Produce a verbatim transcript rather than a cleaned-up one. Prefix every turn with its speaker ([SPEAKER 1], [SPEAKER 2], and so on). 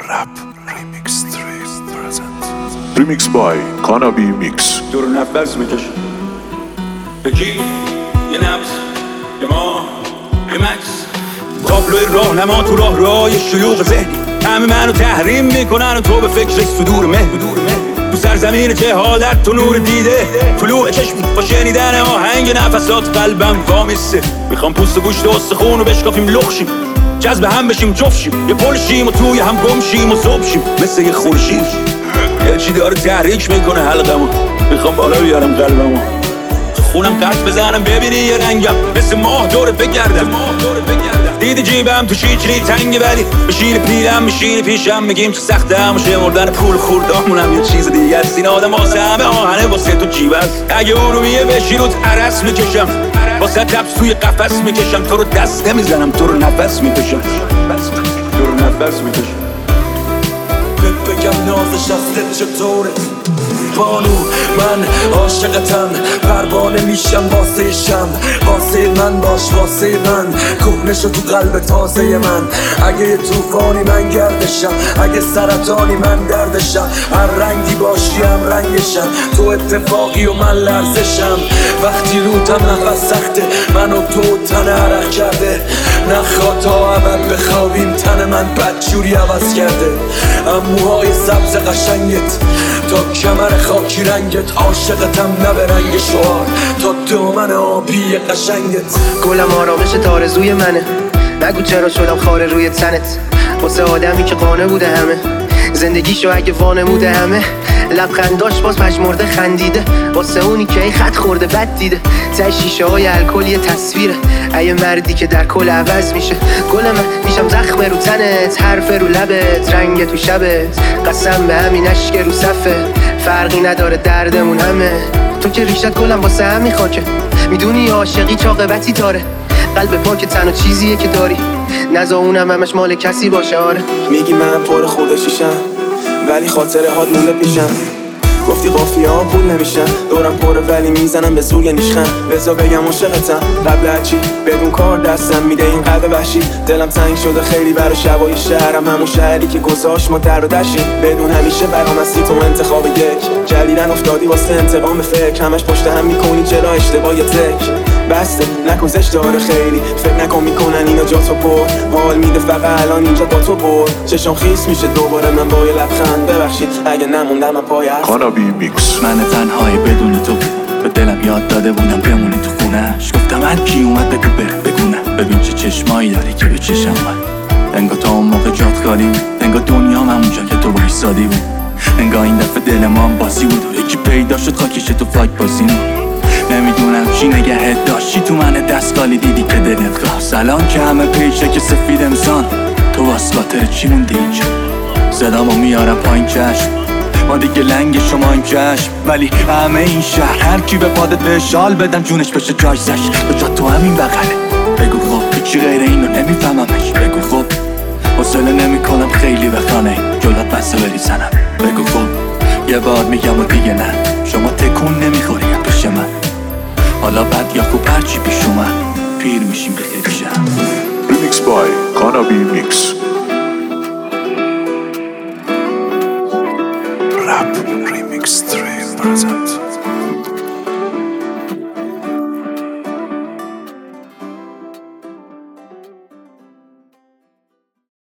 [SPEAKER 1] Rap Remix Street present Remix by Kanabi Mix.
[SPEAKER 2] دور نفس میکش بگی یه نبض یه ما یه مکس تابلوی راهنما تو راه رای شیوخ ذهنی همه منو تحریم میکنن و تو به فکرش صدور مه تو سرزمین جهالت تو نور دیده طلوع چشم با شنیدن آهنگ نفسات قلبم وامیسته میخوام پوست و گوشت و استخون رو بشکافیم لخشیم جذب هم بشیم جفشیم یه پلشیم و توی هم گمشیم و صبحشیم مثل یه خورشید یه چی داره تحریک میکنه حلقمو میخوام بالا بیارم قلبمو خونم قرد بزنم ببینی یه رنگم مثل ماه دور بگردم دیدی جیبم تو شیچری تنگه ولی بشیر پیرم میشینی پیشم میگیم تو سخته هموشه مردن پول خوردامونم یه چیز دیگه است این آدم واسه همه آهنه واسه تو جیب است اگه ارومیه بشی روت عرس میکشم واسه تبس توی قفس میکشم تو رو دست نمیزنم تو رو نفس میکشم تو رو نفس میکشم
[SPEAKER 3] بگم نازش از دل چطوره بانو من عاشقتم پروانه میشم واسه شم واسه من باش واسه من کهنه شو تو قلب تازه من اگه یه توفانی من گردشم اگه سرطانی من دردشم هر رنگی باشی هم رنگشم تو اتفاقی و من لرزشم وقتی روتم نفس سخته من و تو تن عرق کرده نخواه تا ابد بخوابیم تن من بدجوری عوض کرده اموهای سبز قشنگت تا کمر خاکی رنگت عاشقتم نه به رنگ شعار تا دامن آبی قشنگت
[SPEAKER 4] گلم آرامش تارزوی منه نگو چرا شدم خاره روی تنت واسه آدمی که قانه بوده همه زندگیشو اگه وانموده همه لبخنداش باز پشمرده خندیده واسه اونی که ای خط خورده بد دیده ته شیشه های الکل یه تصویره ای مردی که در کل عوض میشه گل من میشم زخم رو تنت حرف رو لبت رنگ تو شبت قسم به همین اشک رو صفه فرقی نداره دردمون همه تو که ریشت گلم واسه همین خاکه میدونی عاشقی چاقبتی تاره قلب پاک تنها چیزیه که داری نزا اونم همش مال کسی باشه آره
[SPEAKER 5] میگی من پر خودشیشم ولی خاطره هات مونده پیشم گفتی قافیه ها پول نمیشن دورم پره ولی میزنم به زور نیشخم بزا بگم عاشقتم قبل هرچی بدون کار دستم میده این قلب وحشی دلم تنگ شده خیلی برای شبای شهرم همون شهری که گذاشت ما در و دشیم بدون همیشه برام هستی تو انتخاب یک جلیدن افتادی واسه انتقام فکر همش پشت هم میکنی چرا اشتباه تک بسته نکن زشت داره خیلی فکر نکن میکنن اینا جا تو پر حال میده فقط الان اینجا با تو بر چشم خیس میشه دوباره من با یه لبخند ببخشید اگه نموندم من پای حرف
[SPEAKER 1] Kanabi Mix.
[SPEAKER 6] من تنهایی بدون تو به دلم یاد داده بودم بمونی تو خونهش گفتم هر کی اومد بگو بره بگونه ببین چه چشمایی داری که به چشم من انگار تا اون موقع جات خالی بود انگار دنیام همونجا که تو وایسادی بود انگار این دفعه دل ما هم باسی بود و یکی پیدا شد خاکیش تو فاک بازی نمیدونم چی نگهت داشتی تو من دستگالی دیدی که دلت خواست الان که همه پیشه که سفید امسان تو واس خاطر چی موندی اینجا صدامو میارم پایین چشم ما دیگه لنگ شما این چشم ولی همه این شهر هر کی به پادت به شال بدم جونش بشه جایزش به جا تو همین بغله بگو خب چی غیر اینو نمیفهممش بگو خب حوصله نمیکنم خیلی بخانه جلوت بسته بریزنم بگو خب یه بار میگم و دیگه نه شما تکون نمیخوری پیش من حالا بد یا خوب هرچی پیش اومد پیر میشیم به خیلی شم
[SPEAKER 1] Remix by Kanabi Mix.